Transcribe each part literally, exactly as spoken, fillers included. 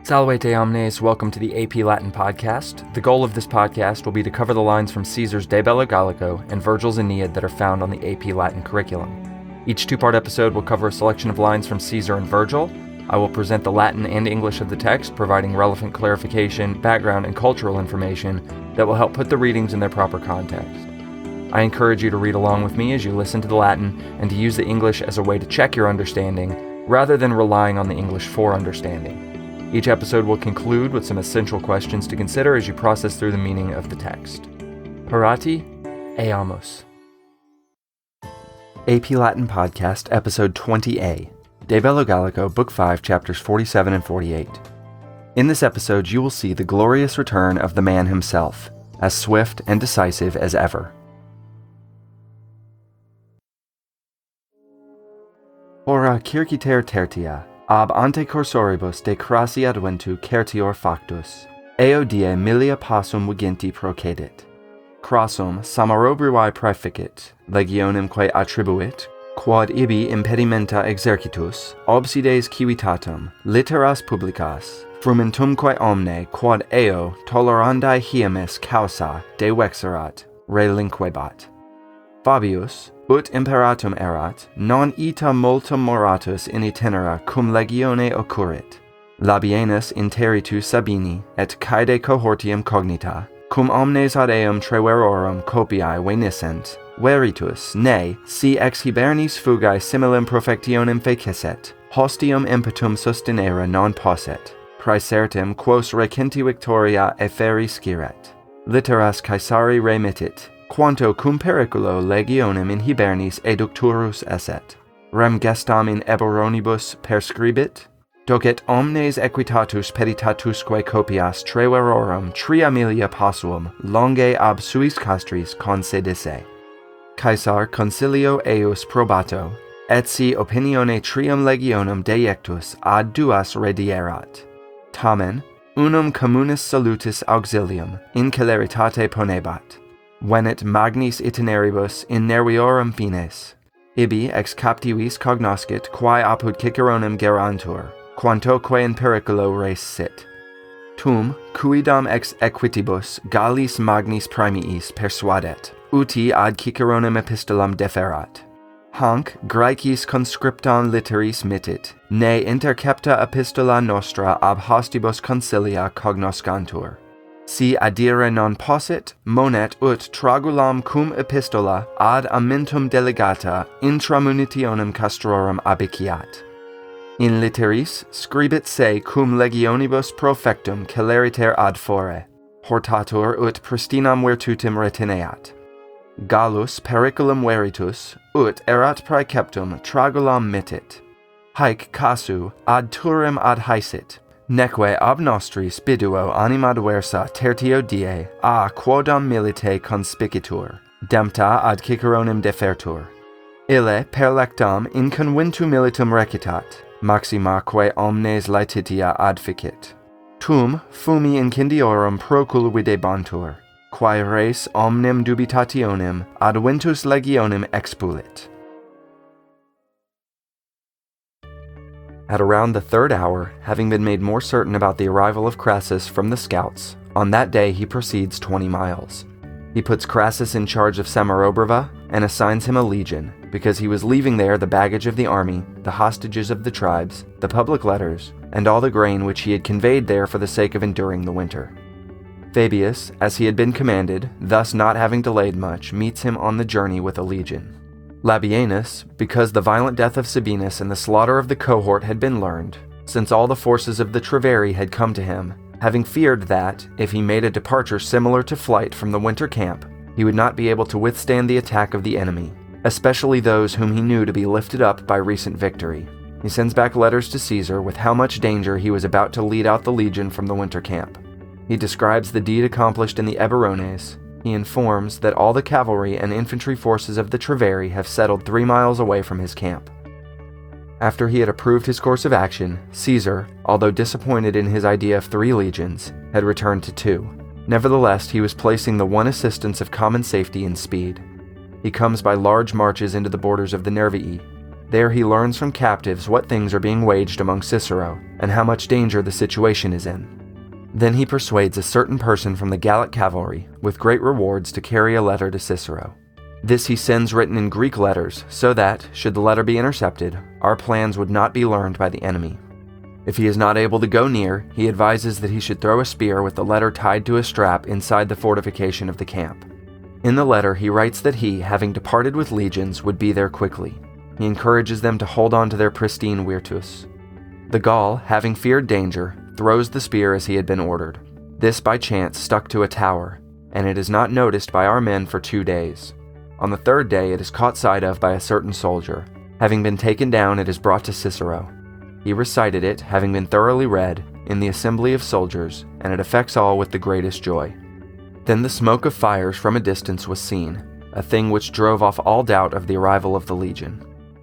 Salvete omnes, welcome to the A P Latin podcast. The goal of this podcast will be to cover the lines from Caesar's De Bello Gallico and Virgil's Aeneid that are found on the A P Latin curriculum. Each two-part episode will cover a selection of lines from Caesar and Virgil. I will present the Latin and English of the text, providing relevant clarification, background, and cultural information that will help put the readings in their proper context. I encourage you to read along with me as you listen to the Latin and to use the English as a way to check your understanding, rather than relying on the English for understanding. Each episode will conclude with some essential questions to consider as you process through the meaning of the text. Parati, eamus. A P Latin Podcast, Episode twenty A, De Bello Gallico, Book five, Chapters forty-seven and forty-eight. In this episode, you will see the glorious return of the man himself, as swift and decisive as ever. Ora circiter tertia, ab ante cursoribus de crassi adventu certior factus, eo die milia passum vigenti procedit. Crassum Samarobrivae praeficit, legionem quae attribuit, quod ibi impedimenta exercitus, obsides civitatum, litteras publicas, frumentumque omne, quod eo tolerandae hiamis causa devexerat, relinquebat. Fabius, ut imperatum erat, non ita multum moratus in itinera cum legione occurrit. Labienus interitu Sabini, et caede cohortium cognita, cum omnes ad eum treverorum copiae veniscent, veritus, ne, si ex hibernis fugae similem profectionem fecesset, hostium impetum sustinere non posset, praesertim quos recinti victoria efferi sciret. Litteras Caesari remittit, quanto cum periculo legionem in hibernis educturus esset. Rem gestam in eburonibus perscribit, docet omnes equitatus peditatusque copias treverorum tria milia passuum longe ab suis castris concedisse. Caesar concilio eius probato, et si opinione trium legionum deiectus ad duas redierat. Tamen, unum communis salutis auxilium in celeritate ponebat. Venet magnis itineribus in nerviorum fines. Ibi ex captivis cognoscit quae apud Ciceronem gerantur, quantoque in periculo res sit. Tum, quidam ex equitibus Gallis magnis praemiis persuadet, uti ad Ciceronem epistolam deferat. Hanc Graecis conscriptam litteris mittit, ne intercepta epistola nostra ab hostibus concilia cognoscantur. Si adire non possit, monet ut tragulam cum epistola ad amintum delegata intramunitionem castrorum abiciat. In litteris scribit se cum legionibus profectum celeriter ad fore, hortatur ut pristinam virtutem retineat. Gallus periculum veritus, ut erat praeceptum tragulam mittit. Haec casu ad turem adhaesit, neque ab nostris biduo anima adversa tertio die a quodam milite conspicitur, dempta ad Ciceronem defertur. Ille per lectam in conventu militum recitat, maximaque omnes laetitia adficit. Tum fumi incendiorum procul videbantur, quae res omnem dubitationem ad ventus legionem expulit. At around the third hour, having been made more certain about the arrival of Crassus from the scouts, on that day he proceeds twenty miles. He puts Crassus in charge of Samarobriva and assigns him a legion, because he was leaving there the baggage of the army, the hostages of the tribes, the public letters, and all the grain which he had conveyed there for the sake of enduring the winter. Fabius, as he had been commanded, thus not having delayed much, meets him on the journey with a legion. Labienus, because the violent death of Sabinus and the slaughter of the cohort had been learned, since all the forces of the Treveri had come to him, having feared that, if he made a departure similar to flight from the winter camp, he would not be able to withstand the attack of the enemy, especially those whom he knew to be lifted up by recent victory. He sends back letters to Caesar with how much danger he was about to lead out the legion from the winter camp. He describes the deed accomplished in the Eburones. He informs that all the cavalry and infantry forces of the Treveri have settled three miles away from his camp. After he had approved his course of action, Caesar, although disappointed in his idea of three legions, had returned to two. Nevertheless, he was placing the one assistance of common safety in speed. He comes by large marches into the borders of the Nervii. There he learns from captives what things are being waged among Cicero, and how much danger the situation is in. Then he persuades a certain person from the Gallic cavalry, with great rewards, to carry a letter to Cicero. This he sends written in Greek letters, so that, should the letter be intercepted, our plans would not be learned by the enemy. If he is not able to go near, he advises that he should throw a spear with the letter tied to a strap inside the fortification of the camp. In the letter he writes that he, having departed with legions, would be there quickly. He encourages them to hold on to their pristine virtus. The Gaul, having feared danger, throws the spear as he had been ordered. This by chance stuck to a tower, and it is not noticed by our men for two days. On the third day it is caught sight of by a certain soldier. Having been taken down, it is brought to Cicero. He recited it, having been thoroughly read, in the assembly of soldiers, and it affects all with the greatest joy. Then the smoke of fires from a distance was seen, a thing which drove off all doubt of the arrival of the legion.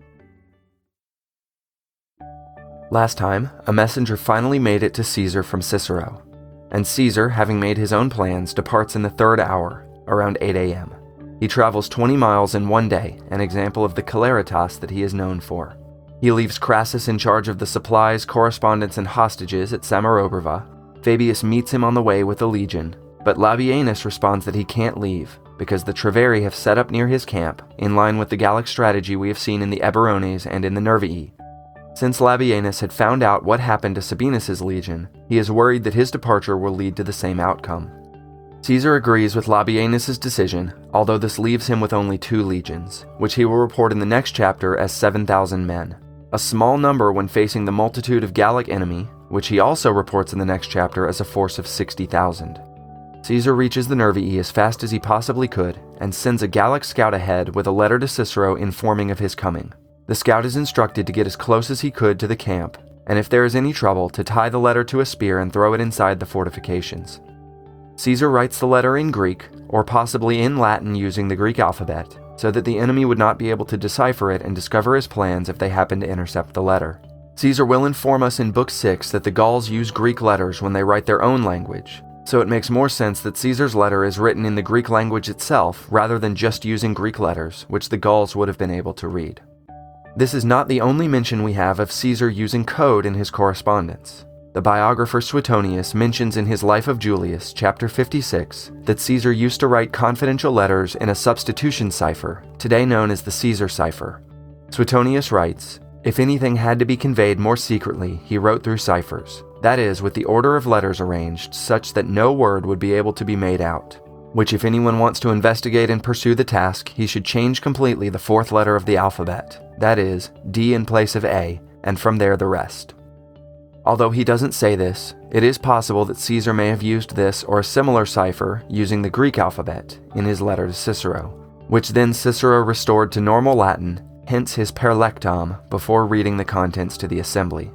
Last time, a messenger finally made it to Caesar from Cicero, and Caesar, having made his own plans, departs in the third hour, around eight a.m. He travels twenty miles in one day, an example of the celeritas that he is known for. He leaves Crassus in charge of the supplies, correspondence, and hostages at Samaroberva. Fabius meets him on the way with a legion, but Labienus responds that he can't leave, because the Treveri have set up near his camp, in line with the Gallic strategy we have seen in the Eburones and in the Nervii. Since Labienus had found out what happened to Sabinus's legion, he is worried that his departure will lead to the same outcome. Caesar agrees with Labienus's decision, although this leaves him with only two legions, which he will report in the next chapter as seven thousand men. A small number when facing the multitude of Gallic enemy, which he also reports in the next chapter as a force of sixty thousand. Caesar reaches the Nervii as fast as he possibly could, and sends a Gallic scout ahead with a letter to Cicero informing of his coming. The scout is instructed to get as close as he could to the camp, and if there is any trouble, to tie the letter to a spear and throw it inside the fortifications. Caesar writes the letter in Greek, or possibly in Latin using the Greek alphabet, so that the enemy would not be able to decipher it and discover his plans if they happen to intercept the letter. Caesar will inform us in Book six that the Gauls use Greek letters when they write their own language, so it makes more sense that Caesar's letter is written in the Greek language itself rather than just using Greek letters, which the Gauls would have been able to read. This is not the only mention we have of Caesar using code in his correspondence. The biographer Suetonius mentions in his Life of Julius, chapter fifty-six, that Caesar used to write confidential letters in a substitution cipher, today known as the Caesar cipher. Suetonius writes, "If anything had to be conveyed more secretly, he wrote through ciphers, that is, with the order of letters arranged such that no word would be able to be made out, which if anyone wants to investigate and pursue the task, he should change completely the fourth letter of the alphabet, that is, D in place of A, and from there the rest." Although he doesn't say this, it is possible that Caesar may have used this or a similar cipher using the Greek alphabet in his letter to Cicero, which then Cicero restored to normal Latin, hence his perlectam, before reading the contents to the assembly.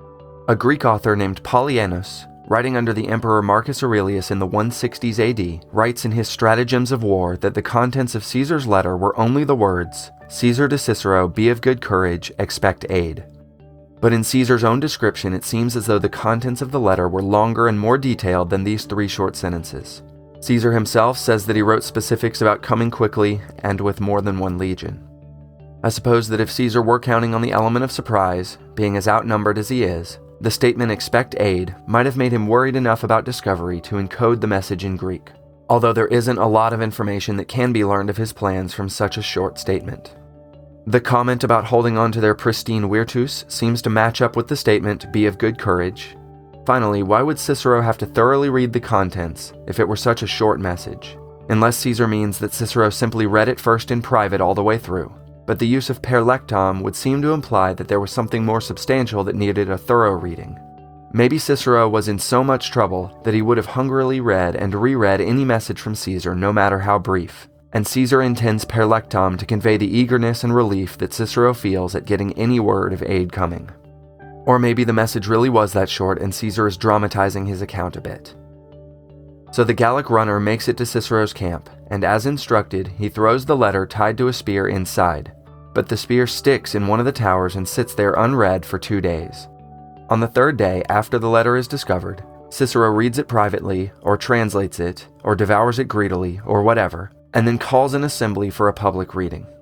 A Greek author named Polyaenus, writing under the Emperor Marcus Aurelius in the one sixties A D, writes in his Stratagems of War that the contents of Caesar's letter were only the words, "Caesar to Cicero, be of good courage, expect aid." But in Caesar's own description, it seems as though the contents of the letter were longer and more detailed than these three short sentences. Caesar himself says that he wrote specifics about coming quickly and with more than one legion. I suppose that if Caesar were counting on the element of surprise, being as outnumbered as he is, the statement "expect aid" might have made him worried enough about discovery to encode the message in Greek, although there isn't a lot of information that can be learned of his plans from such a short statement. The comment about holding on to their pristine virtus seems to match up with the statement, "be of good courage." Finally, why would Cicero have to thoroughly read the contents if it were such a short message? Unless Caesar means that Cicero simply read it first in private all the way through. But the use of perlectam would seem to imply that there was something more substantial that needed a thorough reading. Maybe Cicero was in so much trouble that he would have hungrily read and reread any message from Caesar, no matter how brief. And Caesar intends perlectam to convey the eagerness and relief that Cicero feels at getting any word of aid coming. Or maybe the message really was that short and Caesar is dramatizing his account a bit. So the Gallic runner makes it to Cicero's camp, and as instructed, he throws the letter tied to a spear inside. But the spear sticks in one of the towers and sits there unread for two days. On the third day, after the letter is discovered, Cicero reads it privately, or translates it, or devours it greedily, or whatever, and then calls an assembly for a public reading.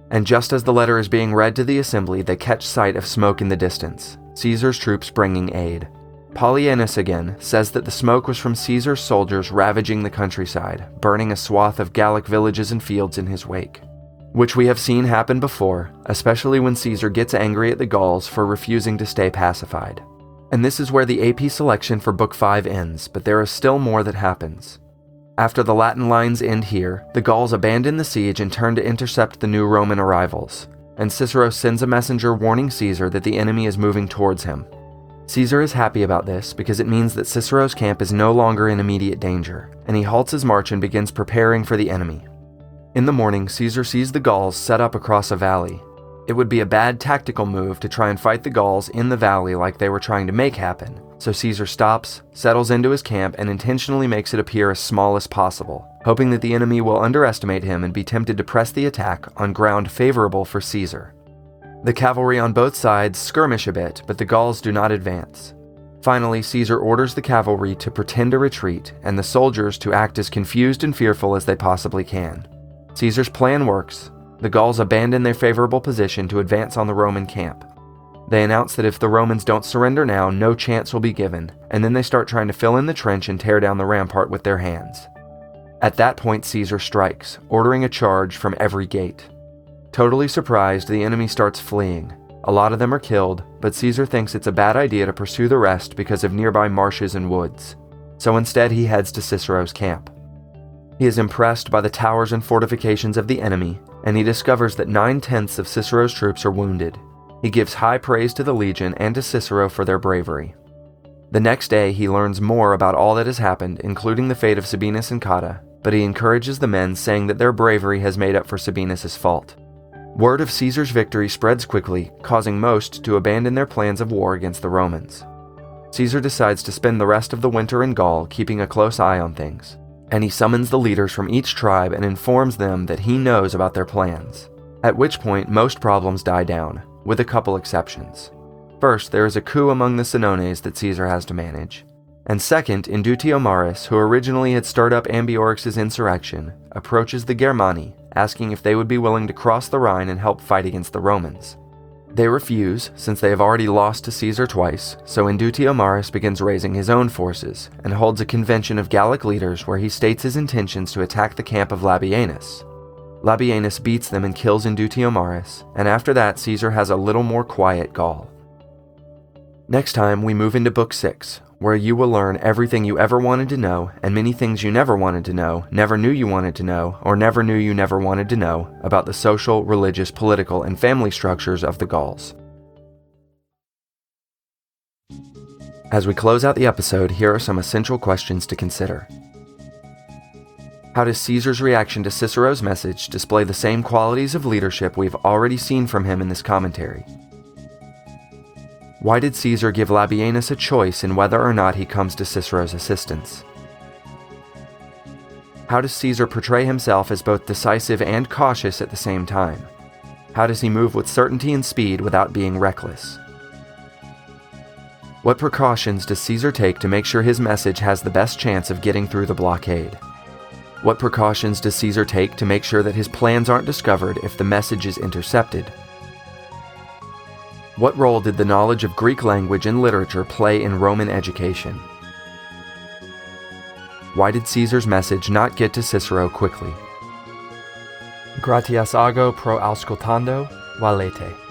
And just as the letter is being read to the assembly, they catch sight of smoke in the distance, Caesar's troops bringing aid. Polyaenus again says that the smoke was from Caesar's soldiers ravaging the countryside, burning a swath of Gallic villages and fields in his wake, which we have seen happen before, especially when Caesar gets angry at the Gauls for refusing to stay pacified. And this is where the A P selection for Book five ends, but there is still more that happens. After the Latin lines end here, the Gauls abandon the siege and turn to intercept the new Roman arrivals, and Cicero sends a messenger warning Caesar that the enemy is moving towards him. Caesar is happy about this because it means that Cicero's camp is no longer in immediate danger, and he halts his march and begins preparing for the enemy. In the morning, Caesar sees the Gauls set up across a valley. It would be a bad tactical move to try and fight the Gauls in the valley like they were trying to make happen, so Caesar stops, settles into his camp, and intentionally makes it appear as small as possible, hoping that the enemy will underestimate him and be tempted to press the attack on ground favorable for Caesar. The cavalry on both sides skirmish a bit, but the Gauls do not advance. Finally, Caesar orders the cavalry to pretend a retreat, and the soldiers to act as confused and fearful as they possibly can. Caesar's plan works. The Gauls abandon their favorable position to advance on the Roman camp. They announce that if the Romans don't surrender now, no chance will be given, and then they start trying to fill in the trench and tear down the rampart with their hands. At that point, Caesar strikes, ordering a charge from every gate. Totally surprised, the enemy starts fleeing. A lot of them are killed, but Caesar thinks it's a bad idea to pursue the rest because of nearby marshes and woods. So instead, he heads to Cicero's camp. He is impressed by the towers and fortifications of the enemy, and he discovers that nine-tenths of Cicero's troops are wounded. He gives high praise to the legion and to Cicero for their bravery. The next day, he learns more about all that has happened, including the fate of Sabinus and Cotta, but he encourages the men, saying that their bravery has made up for Sabinus' fault. Word of Caesar's victory spreads quickly, causing most to abandon their plans of war against the Romans. Caesar decides to spend the rest of the winter in Gaul, keeping a close eye on things, and he summons the leaders from each tribe and informs them that he knows about their plans, at which point most problems die down, with a couple exceptions. First, there is a coup among the Senones that Caesar has to manage, and second, Indutio Maris, who originally had stirred up Ambiorix's insurrection, approaches the Germani, asking if they would be willing to cross the Rhine and help fight against the Romans. They refuse, since they have already lost to Caesar twice, so Indutio Maris begins raising his own forces, and holds a convention of Gallic leaders where he states his intentions to attack the camp of Labienus. Labienus beats them and kills Indutio Maris, and after that Caesar has a little more quiet Gaul. Next time, we move into Book six, where you will learn everything you ever wanted to know, and many things you never wanted to know, never knew you wanted to know, or never knew you never wanted to know about the social, religious, political, and family structures of the Gauls. As we close out the episode, here are some essential questions to consider. How does Caesar's reaction to Cicero's message display the same qualities of leadership we've already seen from him in this commentary? Why did Caesar give Labienus a choice in whether or not he comes to Cicero's assistance? How does Caesar portray himself as both decisive and cautious at the same time? How does he move with certainty and speed without being reckless? What precautions does Caesar take to make sure his message has the best chance of getting through the blockade? What precautions does Caesar take to make sure that his plans aren't discovered if the message is intercepted? What role did the knowledge of Greek language and literature play in Roman education? Why did Caesar's message not get to Cicero quickly? Gratias ago pro auscultando, valete.